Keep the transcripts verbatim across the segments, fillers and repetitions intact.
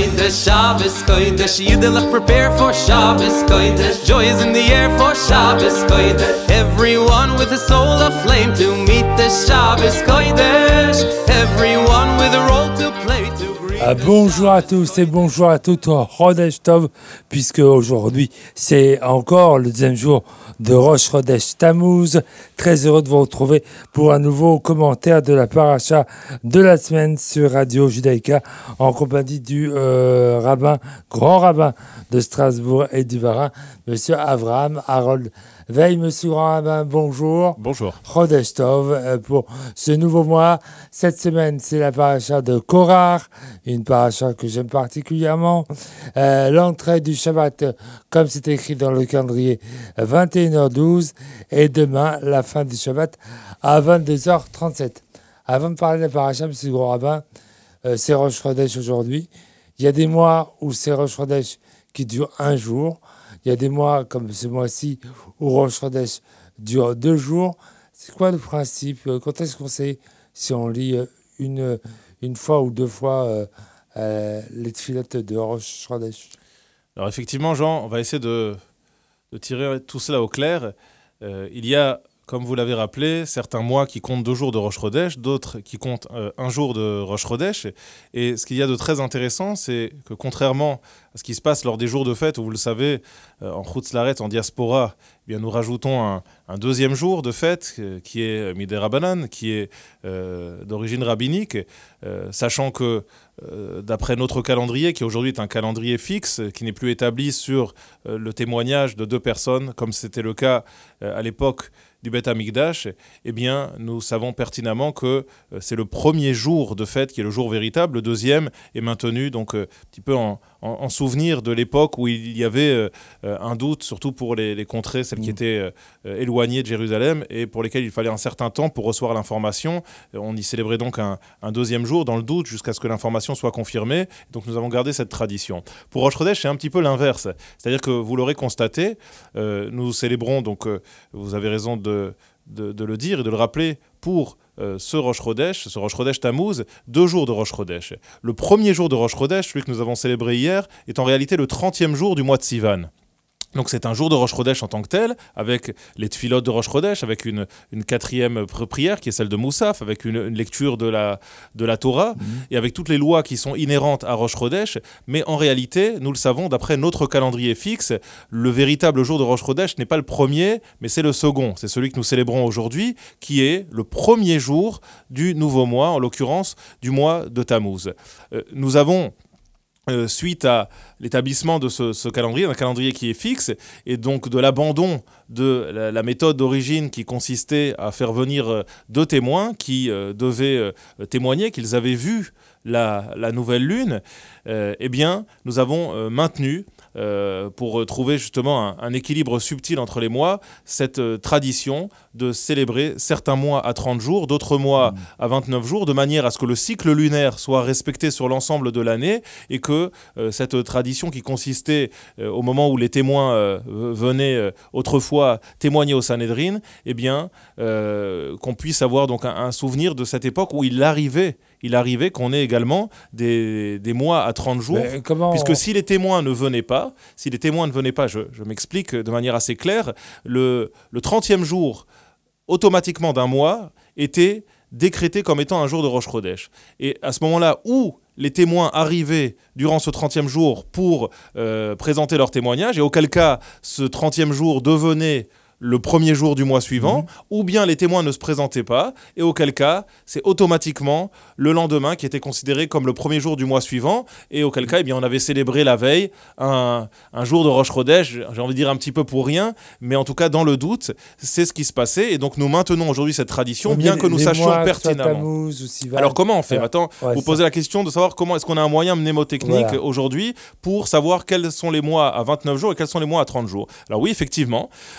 Kodesh, Shabbos Kodesh. Yiddelach prepare for Shabbos Kodesh. Joy is in the air for Shabbos Kodesh. Everyone with a soul aflame to meet the Shabbos Kodesh. Everyone with a role to play to greet. Ah, bonjour à tous et bonjour à toutes, Chodesh Tov, puisque aujourd'hui c'est encore le deuxième jour de Rosh Chodesh Tammuz. Très heureux de vous retrouver pour un nouveau commentaire de la paracha de la semaine sur Radio Judaïka en compagnie du euh, rabbin, grand rabbin de Strasbourg et du Varin, monsieur Avraham Harold Veil. Monsieur grand rabbin, bonjour. Bonjour. Chodesh Tov euh, pour ce nouveau mois. Cette semaine, c'est la paracha de Korach, une paracha que j'aime particulièrement. Euh, l'entrée du Shabbat, comme c'est écrit dans le calendrier, vingt et une heures douze, et demain, la fin du Shabbat à vingt-deux heures trente-sept. Avant de parler de la paracha, monsieur grand rabbin, euh, c'est Rosh Chodesh aujourd'hui. Il y a des mois où c'est Rosh Chodesh qui dure un jour. Il y a des mois, comme ce mois-ci, où Rosh Chodesh dure deux jours. C'est quoi le principe? Quand est-ce qu'on sait si on lit une, une fois ou deux fois euh, euh, les tfilotes de Rosh Chodesh? Alors effectivement, Jean, on va essayer de, de tirer tout cela au clair. Euh, il y a, comme vous l'avez rappelé, certains mois qui comptent deux jours de Rosh Chodesh, d'autres qui comptent euh, un jour de Rosh Chodesh. Et ce qu'il y a de très intéressant, c'est que contrairement à ce qui se passe lors des jours de fête, où vous le savez, euh, en Chutz La'aretz, en diaspora, eh bien, nous rajoutons un, un deuxième jour de fête euh, qui est Midei Rabbanan, qui est euh, d'origine rabbinique, euh, sachant que euh, d'après notre calendrier, qui aujourd'hui est un calendrier fixe, qui n'est plus établi sur euh, le témoignage de deux personnes, comme c'était le cas euh, à l'époque du Beth Amikdash, eh bien, nous savons pertinemment que euh, c'est le premier jour de fête qui est le jour véritable. Le deuxième est maintenu donc euh, un petit peu en, en, en souvenir de l'époque où il y avait euh, un doute, surtout pour les, les contrées, celles mmh. qui étaient euh, éloignées de Jérusalem et pour lesquelles il fallait un certain temps pour recevoir l'information. On y célébrait donc un, un deuxième jour dans le doute jusqu'à ce que l'information soit confirmée. Donc nous avons gardé cette tradition. Pour Rosh Chodesh, c'est un petit peu l'inverse. C'est-à-dire que vous l'aurez constaté, euh, nous célébrons, donc euh, vous avez raison de De, de, de le dire et de le rappeler pour euh, ce Rosh Chodesh, ce Rosh Chodesh Tammuz, deux jours de Rosh Chodesh. Le premier jour de Rosh Chodesh, celui que nous avons célébré hier, est en réalité le trentième jour du mois de Sivan. Donc c'est un jour de Rosh Chodesh en tant que tel, avec les tfilotes de Rosh Chodesh, avec une, une quatrième prière qui est celle de Moussaf, avec une, une lecture de la, de la Torah, mmh. et avec toutes les lois qui sont inhérentes à Rosh Chodesh. Mais en réalité, nous le savons, d'après notre calendrier fixe, le véritable jour de Rosh Chodesh n'est pas le premier, mais c'est le second. C'est celui que nous célébrons aujourd'hui, qui est le premier jour du nouveau mois, en l'occurrence du mois de Tammuz. Euh, nous avons... Euh, suite à l'établissement de ce, ce calendrier, un calendrier qui est fixe, et donc de l'abandon de la, la méthode d'origine qui consistait à faire venir euh, deux témoins qui euh, devaient euh, témoigner qu'ils avaient vu la, la nouvelle lune, euh, eh bien, nous avons euh, maintenu Euh, pour trouver justement un, un équilibre subtil entre les mois, cette euh, tradition de célébrer certains mois à trente jours, d'autres mois mmh. à vingt-neuf jours, de manière à ce que le cycle lunaire soit respecté sur l'ensemble de l'année et que euh, cette tradition qui consistait euh, au moment où les témoins euh, venaient euh, autrefois témoigner au Sanhedrin, eh bien, euh, qu'on puisse avoir donc un, un souvenir de cette époque où il arrivait il arrivait qu'on ait également des, des mois à trente jours, puisque on... si les témoins ne venaient pas, si les témoins ne venaient pas, je, je m'explique de manière assez claire, le, le trentième jour, automatiquement d'un mois, était décrété comme étant un jour de Rosh Chodesh. Et à ce moment-là où les témoins arrivaient durant ce trentième jour pour euh, présenter leur témoignage, et auquel cas ce trentième jour devenait le premier jour du mois suivant, mmh. ou bien les témoins ne se présentaient pas, et auquel cas, c'est automatiquement le lendemain qui était considéré comme le premier jour du mois suivant, et auquel cas, eh bien, on avait célébré la veille un, un jour de Rosh Chodesh, j'ai envie de dire un petit peu pour rien, mais en tout cas, dans le doute, c'est ce qui se passait, et donc nous maintenons aujourd'hui cette tradition, oui, bien les, que nous sachions mois, pertinemment. Alors comment on fait? Maintenant, ouais, vous posez la question de savoir comment est-ce qu'on a un moyen mnémotechnique voilà. aujourd'hui pour savoir quels sont les mois à vingt-neuf jours et quels sont les mois à trente jours. Alors oui, effectivement, euh, il en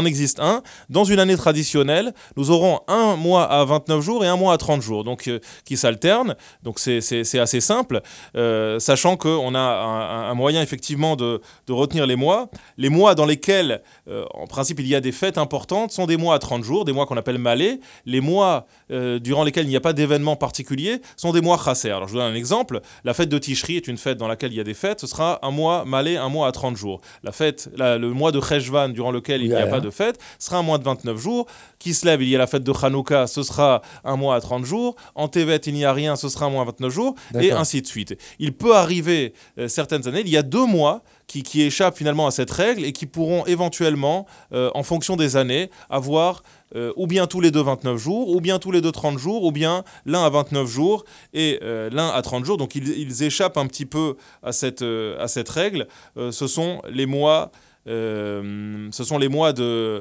existe un. Dans une année traditionnelle, nous aurons un mois à vingt-neuf jours et un mois à trente jours, donc euh, qui s'alternent. Donc c'est, c'est, c'est assez simple, euh, sachant qu'on a un, un moyen effectivement de, de retenir les mois. Les mois dans lesquels, euh, en principe, il y a des fêtes importantes sont des mois à trente jours, des mois qu'on appelle malais. Les mois euh, durant lesquels il n'y a pas d'événement particulier sont des mois chasser. Alors je vous donne un exemple. La fête de Tishri est une fête dans laquelle il y a des fêtes. Ce sera un mois malais, un mois à trente jours. La fête, la, le mois de Cheshvan, durant lequel il n'y a pas de fête, sera un mois de vingt-neuf jours. Kislev, il y a la fête de Hanouka, ce sera un mois à trente jours. En Tevet, il n'y a rien, ce sera un mois à vingt-neuf jours. D'accord. Et ainsi de suite. Il peut arriver euh, certaines années, il y a deux mois qui, qui échappent finalement à cette règle et qui pourront éventuellement, euh, en fonction des années, avoir euh, ou bien tous les deux vingt-neuf jours, ou bien tous les deux trente jours, ou bien l'un à vingt-neuf jours et euh, l'un à trente jours. Donc ils, ils échappent un petit peu à cette, euh, à cette règle. Euh, ce sont les mois... Euh, ce sont les mois de,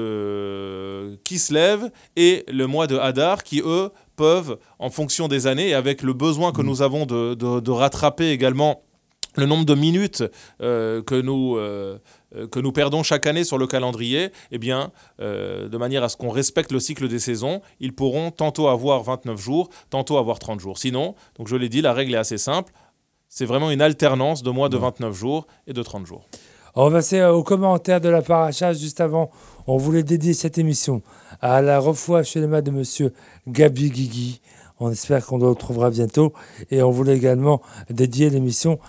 de Kislev et le mois de Hadar qui, eux, peuvent, en fonction des années et avec le besoin que nous avons de, de, de rattraper également le nombre de minutes euh, que, nous, euh, que nous perdons chaque année sur le calendrier, eh bien, euh, de manière à ce qu'on respecte le cycle des saisons, ils pourront tantôt avoir vingt-neuf jours, tantôt avoir trente jours. Sinon, donc je l'ai dit, la règle est assez simple, c'est vraiment une alternance de mois de vingt-neuf jours et de trente jours. On va passer aux commentaires de la paracha. Juste avant, on voulait dédier cette émission à la refoua shelema de monsieur Gabi Guigui. On espère qu'on le retrouvera bientôt. Et on voulait également dédier l'émission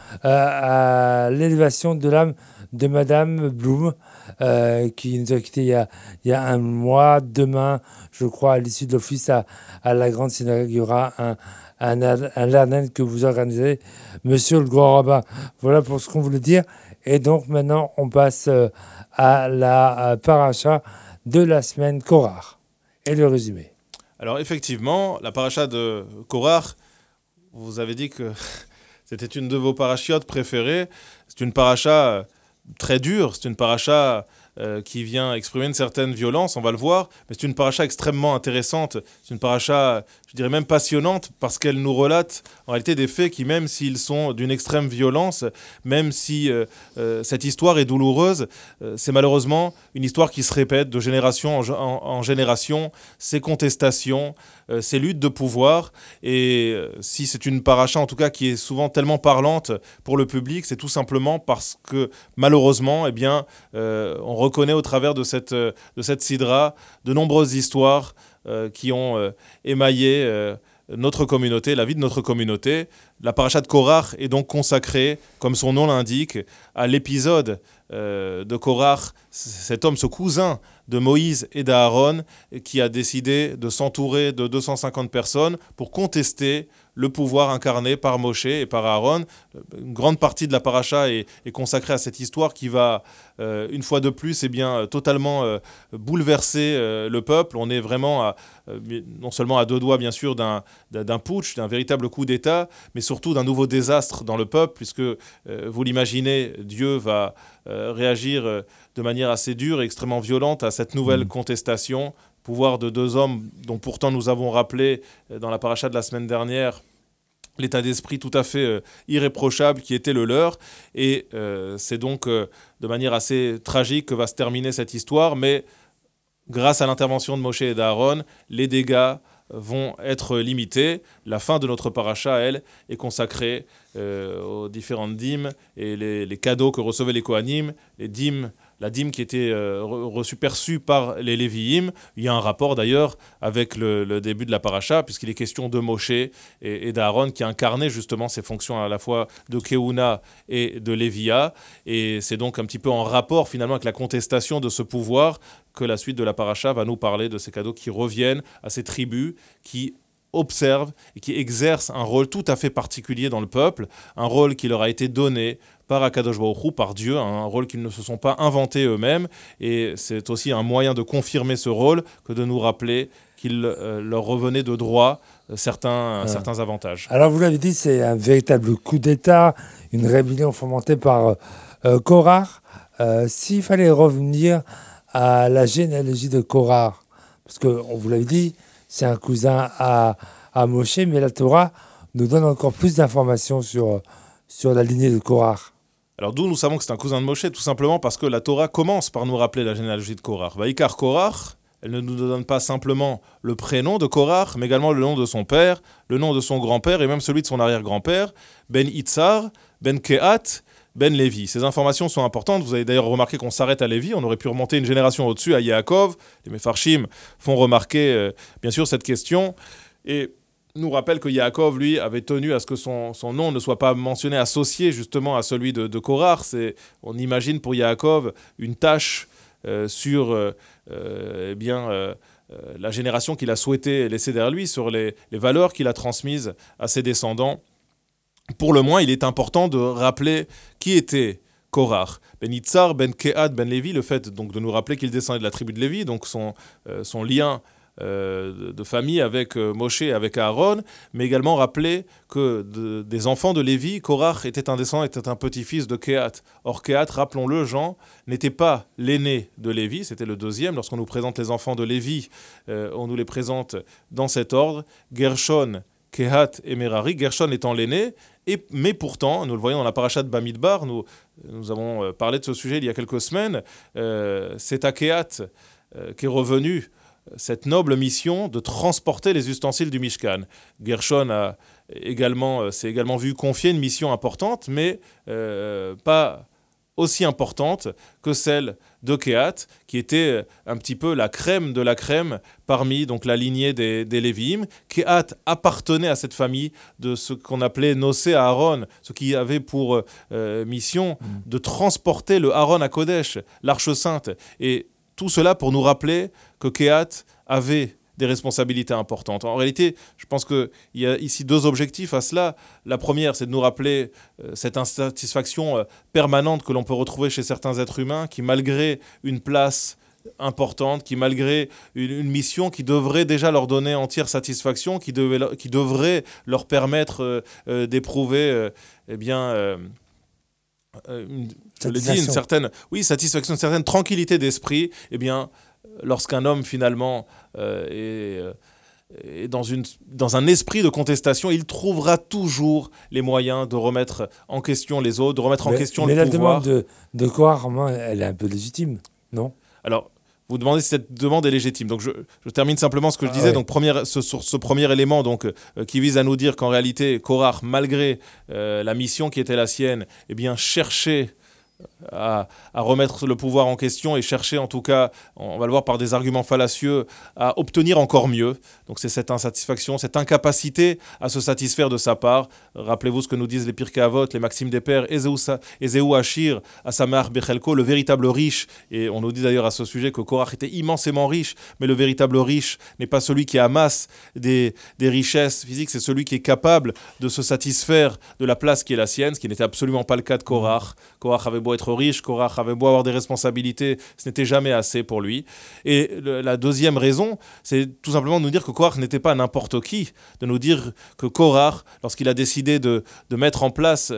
à, à l'élévation de l'âme de madame Blum, euh, qui nous a quittés il y a, il y a un mois. Demain, je crois, à l'issue de l'office à, à la grande synagogue, il y aura un, un, un lernen que vous organisez, monsieur le grand rabbin. Voilà pour ce qu'on voulait dire. Et donc maintenant, on passe euh, à la paracha de la semaine Korach et le résumé. Alors effectivement, la paracha de Korach, vous avez dit que c'était une de vos parachiotes préférées. C'est une paracha très dure, c'est une paracha euh, qui vient exprimer une certaine violence, on va le voir, mais c'est une paracha extrêmement intéressante, c'est une paracha, je dirais même passionnante, parce qu'elle nous relate en réalité des faits qui, même s'ils sont d'une extrême violence, même si euh, euh, cette histoire est douloureuse, euh, c'est malheureusement une histoire qui se répète de génération en, en, en génération, ces contestations, euh, ces luttes de pouvoir, et euh, si c'est une paracha en tout cas qui est souvent tellement parlante pour le public, c'est tout simplement parce que malheureusement, eh bien, euh, on reconnaît au travers de cette, de cette sidra de nombreuses histoires euh, qui ont euh, émaillé euh, notre communauté, la vie de notre communauté. La paracha de Korach est donc consacrée, comme son nom l'indique, à l'épisode euh, de Korach, cet homme, ce cousin de Moïse et d'Aaron, qui a décidé de s'entourer de deux cent cinquante personnes pour contester le pouvoir incarné par Moshe et par Aaron. Une grande partie de la paracha est, est consacrée à cette histoire qui va, euh, une fois de plus, eh bien, totalement euh, bouleverser euh, le peuple. On est vraiment, à, euh, non seulement à deux doigts, bien sûr, d'un, d'un putsch, d'un véritable coup d'État, mais surtout d'un nouveau désastre dans le peuple, puisque, euh, vous l'imaginez, Dieu va euh, réagir euh, de manière assez dure et extrêmement violente à cette nouvelle mmh. contestation. Pouvoir de deux hommes dont pourtant nous avons rappelé euh, dans la paracha de la semaine dernière l'état d'esprit tout à fait euh, irréprochable qui était le leur. Et euh, c'est donc euh, de manière assez tragique que va se terminer cette histoire, mais grâce à l'intervention de Moshe et d'Aaron, les dégâts vont être limités. La fin de notre paracha, elle, est consacrée euh, aux différentes dîmes et les, les cadeaux que recevaient les Kohanim, les dîmes, la dîme qui était euh, reçue, perçue par les Lévi'im. Il y a un rapport d'ailleurs avec le, le début de la paracha, puisqu'il est question de Moshe et, et d'Aaron qui incarnaient justement ces fonctions à la fois de Keuna et de Lévia. Et c'est donc un petit peu en rapport finalement avec la contestation de ce pouvoir que la suite de la paracha va nous parler de ces cadeaux qui reviennent à ces tribus qui observent et qui exercent un rôle tout à fait particulier dans le peuple, un rôle qui leur a été donné par Akadosh Baruch Hu, par Dieu, un rôle qu'ils ne se sont pas inventés eux-mêmes, et c'est aussi un moyen de confirmer ce rôle que de nous rappeler qu'il euh, leur revenait de droit euh, certains, ah. certains avantages. Alors vous l'avez dit, c'est un véritable coup d'État, une rébellion fomentée par euh, Korach. Euh, s'il fallait revenir à la généalogie de Korach, parce qu'on vous l'avait dit, c'est un cousin à, à Moshe, mais la Torah nous donne encore plus d'informations sur, sur la lignée de Korach. Alors d'où nous savons que c'est un cousin de Moshe? Tout simplement parce que la Torah commence par nous rappeler la généalogie de Korach. Vaïkar Korach, elle ne nous donne pas simplement le prénom de Korach, mais également le nom de son père, le nom de son grand-père et même celui de son arrière-grand-père, Ben Itzar, Ben Kehat, Ben Lévi. Ces informations sont importantes. Vous avez d'ailleurs remarqué qu'on s'arrête à Lévi. On aurait pu remonter une génération au-dessus à Yaakov. Les Mefarshim font remarquer, euh, bien sûr, cette question. Et nous rappelle que Yaakov, lui, avait tenu à ce que son, son nom ne soit pas mentionné, associé justement à celui de, de Korach. C'est, on imagine pour Yaakov une tâche euh, sur euh, euh, eh bien, euh, euh, la génération qu'il a souhaité laisser derrière lui, sur les, les valeurs qu'il a transmises à ses descendants. Pour le moins, il est important de rappeler qui était Korach. Ben Itzar, Ben Kehat, Ben Lévi, le fait donc de nous rappeler qu'il descendait de la tribu de Lévi, donc son, euh, son lien euh, de, de famille avec euh, Moshe et avec Aaron, mais également rappeler que de, des enfants de Lévi, Korach était un descendant, était un petit-fils de Kehat. Or Kehat, rappelons-le, Jean, n'était pas l'aîné de Lévi, c'était le deuxième. Lorsqu'on nous présente les enfants de Lévi, euh, on nous les présente dans cet ordre. Gershon, Kehat et Merari, Gershon étant l'aîné, et, mais pourtant, nous le voyons dans la paracha de Bamidbar, nous, nous avons parlé de ce sujet il y a quelques semaines, euh, c'est à Kehat euh, qu'est revenue cette noble mission de transporter les ustensiles du Mishkan. Gershon a également, euh, s'est également vu confier une mission importante, mais euh, pas aussi importante que celle de Kehat, qui était un petit peu la crème de la crème parmi donc, la lignée des, des Lévi'im. Kehat appartenait à cette famille de ce qu'on appelait Nosé Aaron, ce qui avait pour euh, mission mmh. de transporter le Aaron à Kodesh, l'arche sainte. Et tout cela pour nous rappeler que Kehat avait des responsabilités importantes. En réalité, je pense qu'il y a ici deux objectifs à cela. La première, c'est de nous rappeler euh, cette insatisfaction euh, permanente que l'on peut retrouver chez certains êtres humains qui, malgré une place importante, qui, malgré une, une mission qui devrait déjà leur donner entière satisfaction, qui, devait, qui devrait leur permettre euh, euh, d'éprouver euh, eh bien, euh, une, je l'ai dit, une certaine oui, satisfaction, une certaine tranquillité d'esprit, eh bien, lorsqu'un homme finalement euh, est, est dans, une, dans un esprit de contestation, il trouvera toujours les moyens de remettre en question les autres, de remettre mais, en question mais le pouvoir. Mais la demande de, de Korach, elle est un peu légitime, non? Alors, vous demandez si cette demande est légitime. Donc, je, je termine simplement ce que je ah, disais. Ouais. Donc, première, ce, sur ce premier élément donc, euh, qui vise à nous dire qu'en réalité, Korach, malgré euh, la mission qui était la sienne, eh bien, cherchait À, à remettre le pouvoir en question et chercher en tout cas, on va le voir par des arguments fallacieux, à obtenir encore mieux. Donc c'est cette insatisfaction, cette incapacité à se satisfaire de sa part. Rappelez-vous ce que nous disent les Pirkei Avot, les Maximes des Pères, Ezeu Achir, Asamar Bechelko, le véritable riche. Et on nous dit d'ailleurs à ce sujet que Korach était immensément riche, mais le véritable riche n'est pas celui qui amasse des, des richesses physiques, c'est celui qui est capable de se satisfaire de la place qui est la sienne, ce qui n'était absolument pas le cas de Korach. Korach avait beau être riche, Korach avait beau avoir des responsabilités, ce n'était jamais assez pour lui. Et le, la deuxième raison, c'est tout simplement de nous dire que Korach n'était pas n'importe qui, de nous dire que Korach, lorsqu'il a décidé de, de mettre en place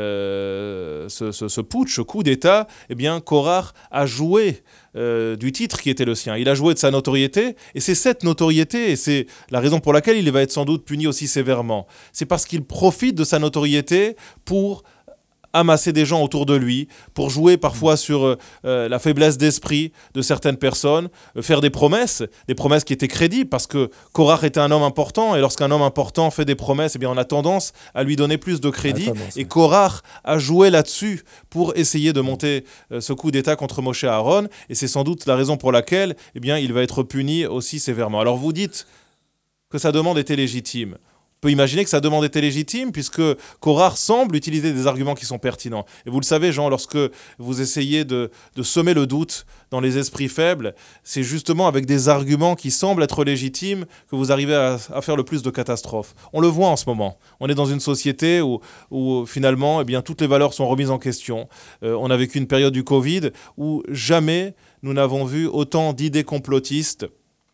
euh, ce, ce, ce putsch, ce coup d'État, eh bien Korach a joué euh, du titre qui était le sien. Il a joué de sa notoriété, et c'est cette notoriété, et c'est la raison pour laquelle il va être sans doute puni aussi sévèrement. C'est parce qu'il profite de sa notoriété pour amasser des gens autour de lui, pour jouer parfois sur euh, la faiblesse d'esprit de certaines personnes, euh, faire des promesses, des promesses qui étaient crédibles, parce que Korach était un homme important, et lorsqu'un homme important fait des promesses, eh bien on a tendance à lui donner plus de crédit, tendance, et Korach a joué là-dessus pour essayer de monter euh, ce coup d'État contre Moshe Aaron, et c'est sans doute la raison pour laquelle eh bien, il va être puni aussi sévèrement. Alors vous dites que sa demande était légitime. On peut imaginer que sa demande était légitime puisque Korach semble utiliser des arguments qui sont pertinents. Et vous le savez, Jean, lorsque vous essayez de, de semer le doute dans les esprits faibles, c'est justement avec des arguments qui semblent être légitimes que vous arrivez à, à faire le plus de catastrophes. On le voit en ce moment. On est dans une société où, où finalement, eh bien, toutes les valeurs sont remises en question. Euh, on a vécu une période du Covid où jamais nous n'avons vu autant d'idées complotistes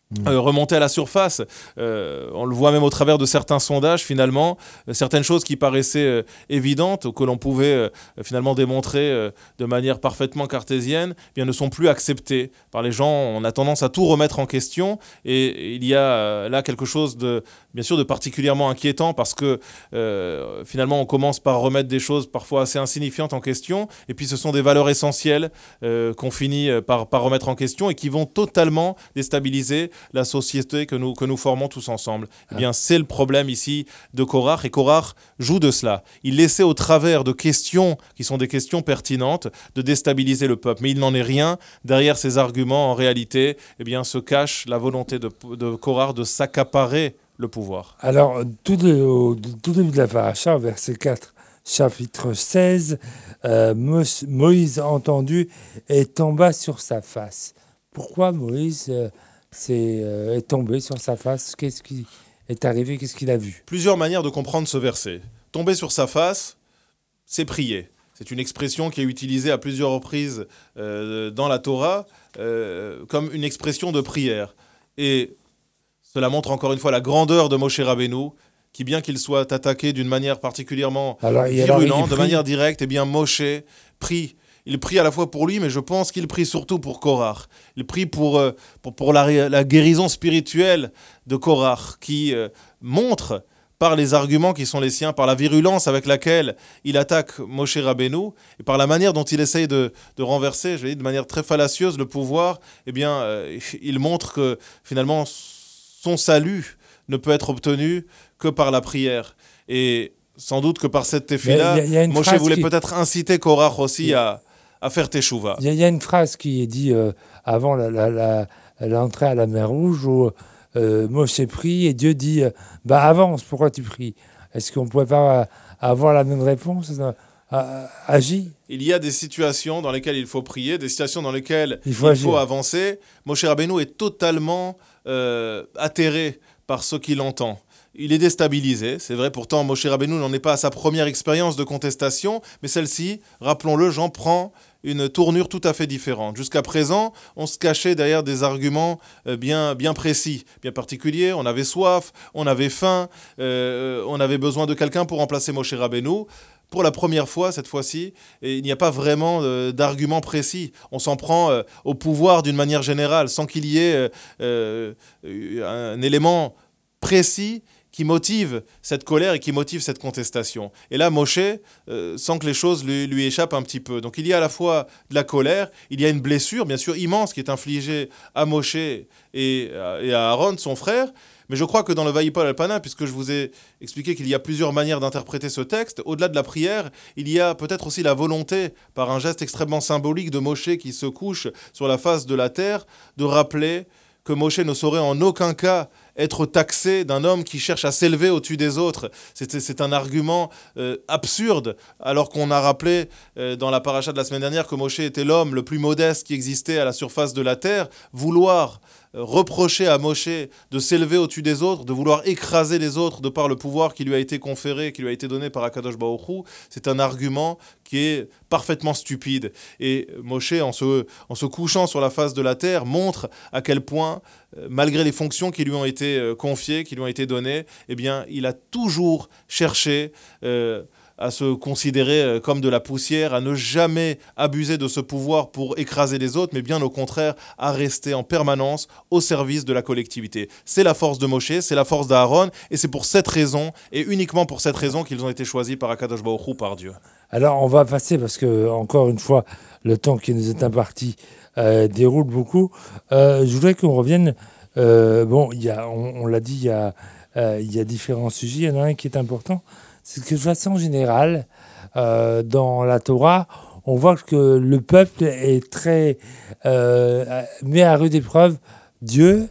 Euh, remonter à la surface. Euh, on le voit même au travers de certains sondages, finalement, euh, certaines choses qui paraissaient euh, évidentes, ou que l'on pouvait euh, finalement démontrer euh, de manière parfaitement cartésienne, eh bien, ne sont plus acceptées par les gens. On a tendance à tout remettre en question, et, et il y a euh, là quelque chose de, bien sûr, de particulièrement inquiétant, parce que euh, finalement, on commence par remettre des choses parfois assez insignifiantes en question, et puis ce sont des valeurs essentielles euh, qu'on finit par, par remettre en question, et qui vont totalement déstabiliser la société que nous, que nous formons tous ensemble. Eh bien, c'est le problème ici de Korach, et Korach joue de cela. Il essaie au travers de questions qui sont des questions pertinentes de déstabiliser le peuple, mais il n'en est rien. Derrière ces arguments, en réalité, eh bien, se cache la volonté de, de Korach de s'accaparer le pouvoir. Alors, tout, de, au tout début de la paracha, verset quatre, chapitre seize, euh, Moïse entendu et tomba sur sa face. Pourquoi Moïse euh, C'est, euh, est tombé sur sa face? Qu'est-ce qui est arrivé? Qu'est-ce qu'il a vu? Plusieurs manières de comprendre ce verset. Tomber sur sa face, c'est prier. C'est une expression qui est utilisée à plusieurs reprises euh, dans la Torah euh, comme une expression de prière. Et cela montre encore une fois la grandeur de Moshe Rabbeinu, qui bien qu'il soit attaqué d'une manière particulièrement alors, virulente, de manière directe, eh bien Moshe prie. Il prie à la fois pour lui, mais je pense qu'il prie surtout pour Korach. Il prie pour, euh, pour, pour la, la guérison spirituelle de Korach, qui euh, montre par les arguments qui sont les siens, par la virulence avec laquelle il attaque Moshe Rabbeinu, et par la manière dont il essaye de, de renverser, je vais dire, de manière très fallacieuse, le pouvoir, eh bien, euh, il montre que finalement son salut ne peut être obtenu que par la prière. Et sans doute que par cette tefila, Moshe voulait qui... peut-être inciter Korach aussi à... à faire teshuva. Il y, y a une phrase qui est dite euh, avant la, la, la, l'entrée à la mer Rouge où euh, Moshe prie et Dieu dit euh, bah avance, pourquoi tu pries? Est-ce qu'on ne pourrait pas euh, avoir la même réponse? euh, Agis. Il y a des situations dans lesquelles il faut prier, des situations dans lesquelles il faut, il faut avancer. Moshe Rabbeinu est totalement euh, atterré par ce qu'il entend. Il est déstabilisé, c'est vrai, pourtant Moshe Rabbeinu n'en est pas à sa première expérience de contestation, mais celle-ci, rappelons-le, Jean prend une tournure tout à fait différente. Jusqu'à présent, on se cachait derrière des arguments bien, bien précis, bien particuliers. On avait soif, on avait faim, euh, on avait besoin de quelqu'un pour remplacer Moshe Rabbeinu. Pour la première fois, cette fois-ci, il n'y a pas vraiment euh, d'arguments précis. On s'en prend euh, au pouvoir d'une manière générale, sans qu'il y ait euh, euh, un élément précis qui motive cette colère et qui motive cette contestation. Et là, Moshe euh, sent que les choses lui, lui échappent un petit peu. Donc il y a à la fois de la colère, il y a une blessure, bien sûr, immense, qui est infligée à Moshe et, et à Aaron, son frère. Mais je crois que dans le Vayipol Alpana, puisque je vous ai expliqué qu'il y a plusieurs manières d'interpréter ce texte, au-delà de la prière, il y a peut-être aussi la volonté, par un geste extrêmement symbolique de Moshe qui se couche sur la face de la terre, de rappeler que Moshe ne saurait en aucun cas être taxé d'un homme qui cherche à s'élever au-dessus des autres. C'est, c'est un argument euh, absurde, alors qu'on a rappelé euh, dans la paracha de la semaine dernière que Moshe était l'homme le plus modeste qui existait à la surface de la terre. Vouloir euh, reprocher à Moshe de s'élever au-dessus des autres, de vouloir écraser les autres de par le pouvoir qui lui a été conféré, qui lui a été donné par Akadosh Baruch Hu, c'est un argument qui est parfaitement stupide. Et Moshe, en se, en se couchant sur la face de la terre, montre à quel point, euh, malgré les fonctions qui lui ont été confiées, qui lui ont été données, eh bien, il a toujours cherché euh, à se considérer comme de la poussière, à ne jamais abuser de ce pouvoir pour écraser les autres, mais bien au contraire, à rester en permanence au service de la collectivité. C'est la force de Moshe, c'est la force d'Aaron, et c'est pour cette raison, et uniquement pour cette raison, qu'ils ont été choisis par Akadosh Baruch Hu, par Dieu. Alors, on va passer, parce que, encore une fois, le temps qui nous est imparti euh, déroule beaucoup. Euh, je voudrais qu'on revienne. Euh, bon, y a, on, on l'a dit, il y a, euh, y a différents sujets. Il y en a un qui est important. C'est que de façon générale, euh, dans la Torah, on voit que le peuple est très euh, met à rude épreuve Dieu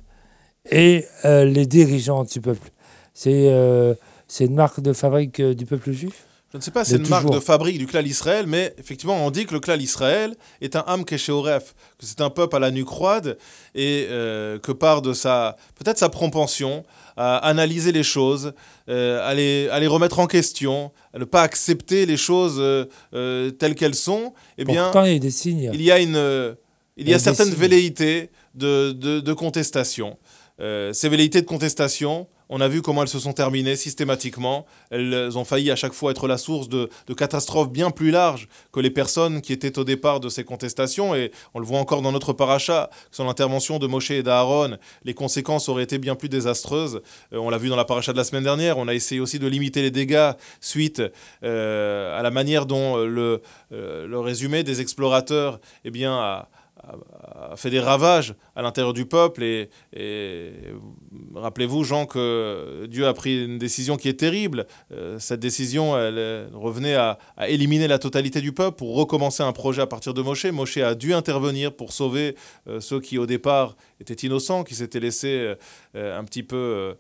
et euh, les dirigeants du peuple. C'est, euh, c'est une marque de fabrique euh, du peuple juif? Je ne sais pas si c'est une marque de fabrique du clan Israël, mais effectivement, on dit que le clan Israël est un Am Kesheoref, que c'est un peuple à la nuque roide, et euh, que part de sa, peut-être sa propension à analyser les choses, euh, à, les, à les remettre en question, à ne pas accepter les choses euh, euh, telles qu'elles sont, eh bien, pourtant, il y a des signes. Il y a, une, euh, il y a, il y a certaines velléités de, de, de contestation. euh, ces velléités de contestation, on a vu comment elles se sont terminées systématiquement. Elles ont failli à chaque fois être la source de, de catastrophes bien plus larges que les personnes qui étaient au départ de ces contestations. Et on le voit encore dans notre paracha, sur l'intervention de Moshe et d'Aaron, les conséquences auraient été bien plus désastreuses. Euh, on l'a vu dans la paracha de la semaine dernière. On a essayé aussi de limiter les dégâts suite euh, à la manière dont le, euh, le résumé des explorateurs eh bien, a, a fait des ravages à l'intérieur du peuple et, et rappelez-vous Jean que Dieu a pris une décision qui est terrible. Euh, cette décision elle, elle revenait à, à éliminer la totalité du peuple pour recommencer un projet à partir de Moshe. Moshe a dû intervenir pour sauver euh, ceux qui au départ étaient innocents, qui s'étaient laissés euh, un petit peu euh,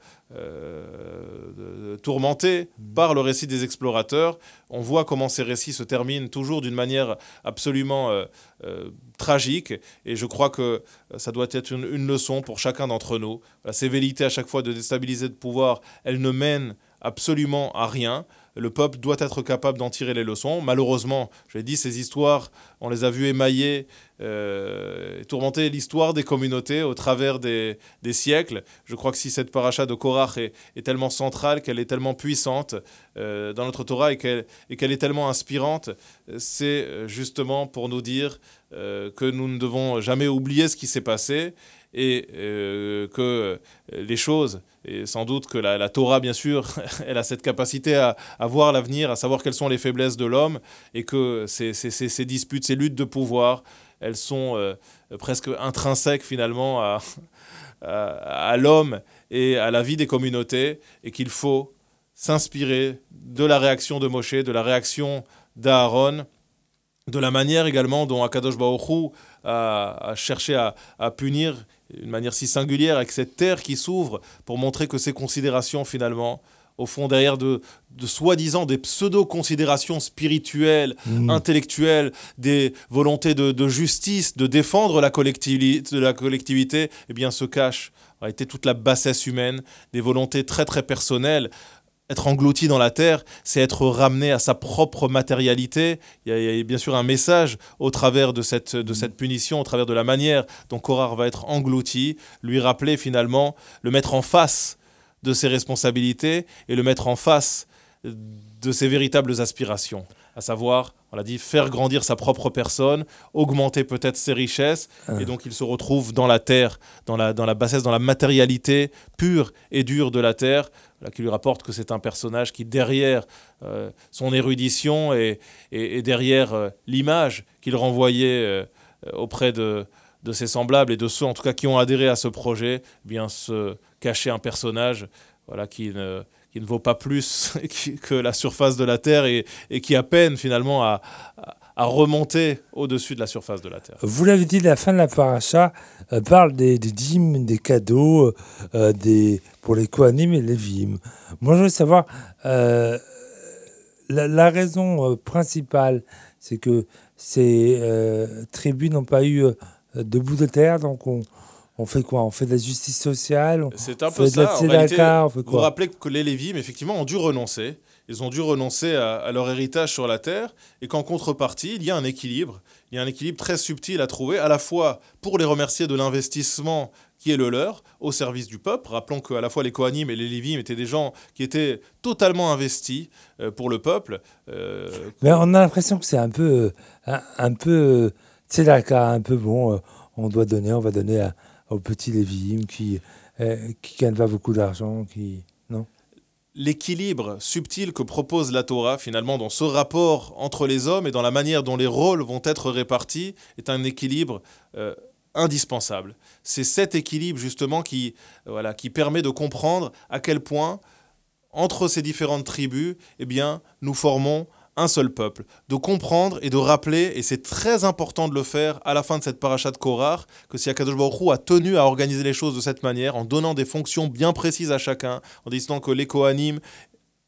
euh, tourmentés par le récit des explorateurs. On voit comment ces récits se terminent toujours d'une manière absolument euh, euh, tragique et je crois que ça doit être une, une leçon pour chacun d'entre nous. La sévérité à chaque fois de déstabiliser le pouvoir, elle ne mène absolument à rien. Le peuple doit être capable d'en tirer les leçons. Malheureusement, je l'ai dit, ces histoires, on les a vues émailler, euh, et tourmenter l'histoire des communautés au travers des, des siècles. Je crois que si cette paracha de Korach est, est tellement centrale, qu'elle est tellement puissante euh, dans notre Torah et qu'elle, et qu'elle est tellement inspirante, c'est justement pour nous dire euh, que nous ne devons jamais oublier ce qui s'est passé et euh, que les choses, et sans doute que la, la Torah, bien sûr, elle a cette capacité à, à voir l'avenir, à savoir quelles sont les faiblesses de l'homme, et que ces, ces, ces, ces disputes, ces luttes de pouvoir, elles sont euh, presque intrinsèques finalement à, à, à l'homme et à la vie des communautés, et qu'il faut s'inspirer de la réaction de Moshe, de la réaction d'Aaron, de la manière également dont Akadosh Baruch Hu a, a cherché à, à punir d'une manière si singulière avec cette terre qui s'ouvre pour montrer que ces considérations finalement, au fond derrière de, de soi-disant des pseudo-considérations spirituelles, mmh. intellectuelles, des volontés de, de justice, de défendre la collectivité, de la collectivité, eh bien se cache en réalité toute la bassesse humaine, des volontés très très personnelles. Être englouti dans la terre, c'est être ramené à sa propre matérialité. Il y a, il y a bien sûr un message au travers de cette, de cette punition, au travers de la manière dont Korach va être englouti, lui rappeler finalement, le mettre en face de ses responsabilités et le mettre en face de ses véritables aspirations, à savoir, on l'a dit, faire grandir sa propre personne, augmenter peut-être ses richesses, ah. et donc il se retrouve dans la terre, dans la, dans la bassesse, dans la matérialité pure et dure de la terre, là, qui lui rapporte que c'est un personnage qui, derrière euh, son érudition et, et, et derrière euh, l'image qu'il renvoyait euh, auprès de, de ses semblables et de ceux, en tout cas, qui ont adhéré à ce projet, eh bien se cachait un personnage voilà, qui ne... qui ne vaut pas plus que la surface de la Terre et, et qui à peine finalement a, a remonté au-dessus de la surface de la Terre. Vous l'avez dit, la fin de la paracha euh, parle des, des dîmes, des cadeaux euh, des, pour les Kohanim et les Léviim. Moi, je veux savoir, euh, la, la raison euh, principale, c'est que ces euh, tribus n'ont pas eu euh, de bout de terre, donc on... On fait quoi? On fait de la justice sociale? On C'est un fait peu de la ça. En tzedaka, réalité, on fait quoi? vous vous rappelez que les Lévites, effectivement, ont dû renoncer. Ils ont dû renoncer à, à leur héritage sur la terre et qu'en contrepartie, il y a un équilibre. Il y a un équilibre très subtil à trouver, à la fois pour les remercier de l'investissement qui est le leur, au service du peuple. Rappelons qu'à la fois les Kohanim et les Lévites étaient des gens qui étaient totalement investis euh, pour le peuple. Euh, Mais on a l'impression que c'est un peu, un, un peu tzedaka, un peu bon, euh, on doit donner, on va donner à... aux petits Lévi'im qui euh, qui gagnent pas beaucoup d'argent, qui non. L'équilibre subtil que propose la Torah, finalement, dans ce rapport entre les hommes et dans la manière dont les rôles vont être répartis, est un équilibre euh, indispensable. C'est cet équilibre, justement, qui, euh, voilà, qui permet de comprendre à quel point, entre ces différentes tribus, eh bien, nous formons un seul peuple, de comprendre et de rappeler, et c'est très important de le faire à la fin de cette paracha de Korach, que si Akadosh Baruch Hu a tenu à organiser les choses de cette manière, en donnant des fonctions bien précises à chacun, en décidant que les Kohanim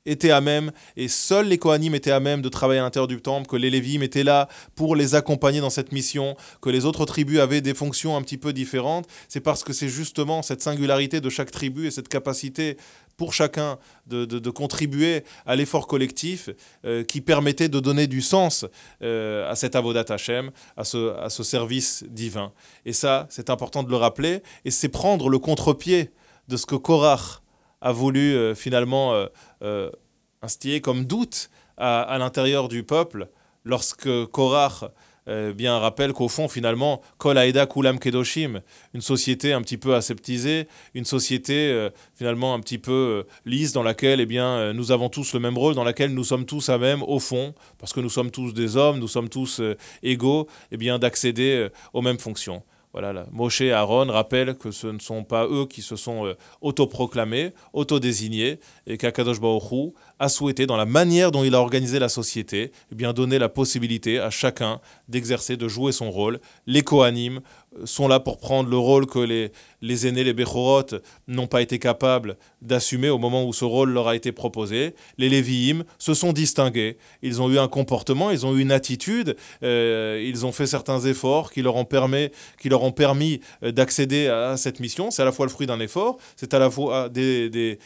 étaient à même, et seuls les Kohanim étaient à même de travailler à l'intérieur du temple, que les Lévim étaient là pour les accompagner dans cette mission, que les autres tribus avaient des fonctions un petit peu différentes, c'est parce que c'est justement cette singularité de chaque tribu et cette capacité pour chacun de, de, de contribuer à l'effort collectif euh, qui permettait de donner du sens euh, à cet Avodat Hashem, à ce, à ce service divin. Et ça, c'est important de le rappeler, et c'est prendre le contre-pied de ce que Korach a voulu euh, finalement euh, euh, instiller comme doute à, à l'intérieur du peuple, lorsque Korach euh, bien rappelle qu'au fond finalement Kol Haeda Kulam Kedoshim, une société un petit peu aseptisée, une société euh, finalement un petit peu euh, lisse dans laquelle eh bien, euh, nous avons tous le même rôle, dans laquelle nous sommes tous à même au fond, parce que nous sommes tous des hommes, nous sommes tous euh, égaux, eh bien, d'accéder euh, aux mêmes fonctions. Voilà, là. Moshe et Aaron rappellent que ce ne sont pas eux qui se sont euh, autoproclamés, autodésignés, et qu'Akadosh Baruch Hu a souhaité, dans la manière dont il a organisé la société, eh bien, donner la possibilité à chacun d'exercer, de jouer son rôle. Les Kohanim sont là pour prendre le rôle que les, les aînés, les Bechorot, n'ont pas été capables d'assumer au moment où ce rôle leur a été proposé. Les Lévi'im se sont distingués. Ils ont eu un comportement, ils ont eu une attitude, euh, ils ont fait certains efforts qui leur ont permis, qui leur ont permis d'accéder à cette mission. C'est à la fois le fruit d'un effort, c'est à la fois des... des,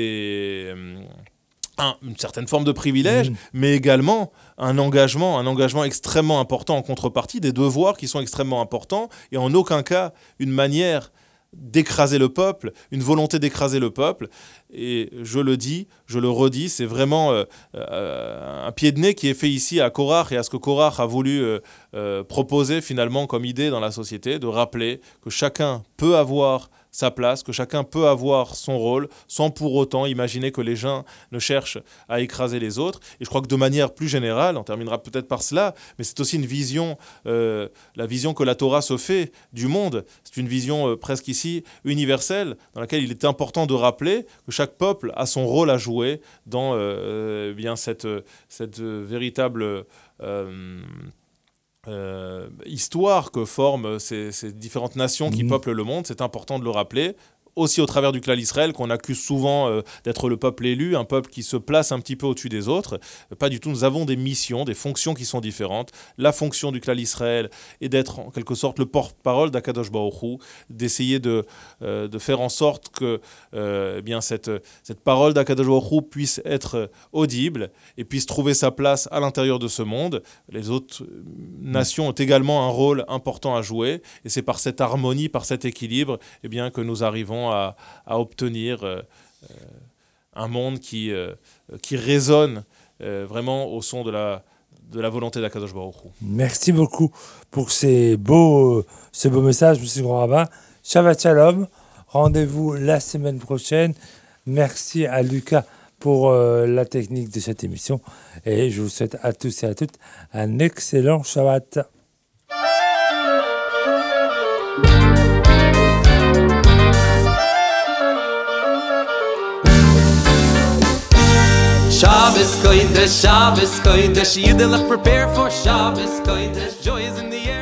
des euh, Un, une certaine forme de privilège, mmh. mais également un engagement, un engagement extrêmement important en contrepartie, des devoirs qui sont extrêmement importants, et en aucun cas une manière d'écraser le peuple, une volonté d'écraser le peuple. Et je le dis, je le redis, c'est vraiment euh, euh, un pied de nez qui est fait ici à Korach et à ce que Korach a voulu euh, euh, proposer finalement comme idée dans la société, de rappeler que chacun peut avoir sa place, que chacun peut avoir son rôle, sans pour autant imaginer que les gens ne cherchent à écraser les autres. Et je crois que de manière plus générale, on terminera peut-être par cela, mais c'est aussi une vision, euh, la vision que la Torah se fait du monde. C'est une vision euh, presque ici universelle, dans laquelle il est important de rappeler que chaque peuple a son rôle à jouer dans euh, bien cette, cette véritable... Euh, Euh, histoire que forment ces, ces différentes nations qui mmh. peuplent le monde, c'est important de le rappeler. Aussi au travers du clan Israël, qu'on accuse souvent euh, d'être le peuple élu, un peuple qui se place un petit peu au-dessus des autres. Euh, pas du tout, nous avons des missions, des fonctions qui sont différentes. La fonction du clan Israël est d'être en quelque sorte le porte-parole d'Akadosh Baruch Hu, d'essayer de, euh, de faire en sorte que euh, eh bien, cette, cette parole d'Akadosh Baruch Hu puisse être audible et puisse trouver sa place à l'intérieur de ce monde. Les autres nations ont également un rôle important à jouer, et c'est par cette harmonie, par cet équilibre, eh bien, que nous arrivons À, à obtenir euh, euh, un monde qui, euh, qui résonne euh, vraiment au son de la, de la volonté d'Akadosh Baruch Hu. Merci beaucoup pour ces beaux, ce beau message, M. Grand Rabbin. Shabbat Shalom. Rendez-vous la semaine prochaine. Merci à Lucas pour euh, la technique de cette émission. Et je vous souhaite à tous et à toutes un excellent Shabbat. Shabbos Kodesh, Shabbos Kodesh, Yidelach prepare for Shabbos Kodesh, joy is in the air.